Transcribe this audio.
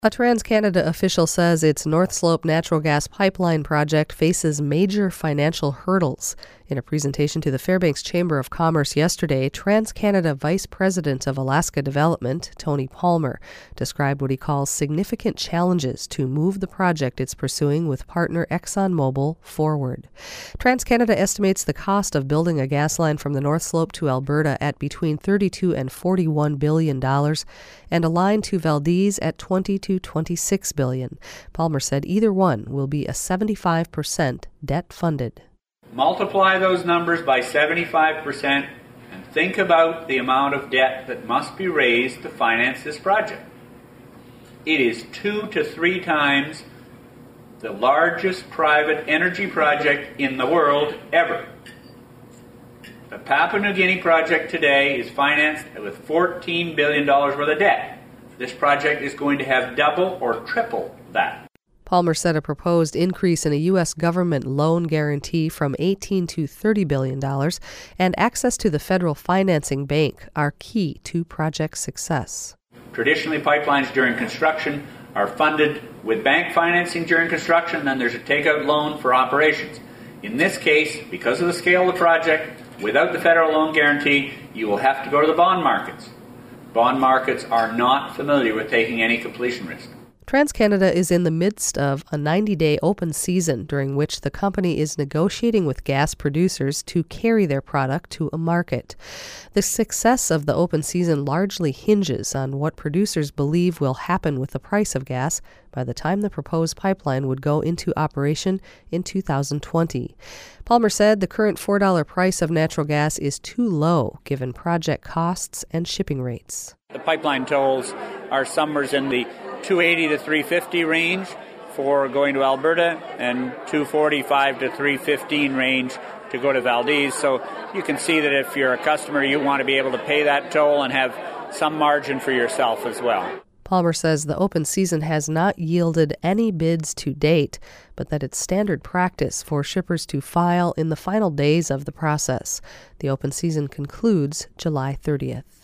A TransCanada official says its North Slope natural gas pipeline project faces major financial hurdles. In a presentation to the Fairbanks Chamber of Commerce yesterday, TransCanada Vice President of Alaska Development, Tony Palmer, described what he calls significant challenges to move the project it's pursuing with partner ExxonMobil forward. TransCanada estimates the cost of building a gas line from the North Slope to Alberta at between $32 and $41 billion, and a line to Valdez at $20 to $26 billion. Palmer said either one will be a 75% debt funded. Multiply those numbers by 75% and think about the amount of debt that must be raised to finance this project. It is 2 to 3 times the largest private energy project in the world ever. The Papua New Guinea project today is financed with $14 billion worth of debt. This project is going to have double or triple that. Palmer said a proposed increase in a U.S. government loan guarantee from $18 to $30 billion and access to the federal financing bank are key to project success. Traditionally, pipelines during construction are funded with bank financing during construction, then there's a takeout loan for operations. In this case, because of the scale of the project, without the federal loan guarantee, you will have to go to the bond markets. Bond markets are not familiar with taking any completion risk. TransCanada is in the midst of a 90-day open season during which the company is negotiating with gas producers to carry their product to a market. The success of the open season largely hinges on what producers believe will happen with the price of gas by the time the proposed pipeline would go into operation in 2020. Palmer said the current $4 price of natural gas is too low given project costs and shipping rates. The pipeline tolls are somewhere in the $280 to $350 range for going to Alberta and $245 to $315 range to go to Valdez. So you can see that if you're a customer, you want to be able to pay that toll and have some margin for yourself as well. Palmer says the open season has not yielded any bids to date, but that it's standard practice for shippers to file in the final days of the process. The open season concludes July 30th.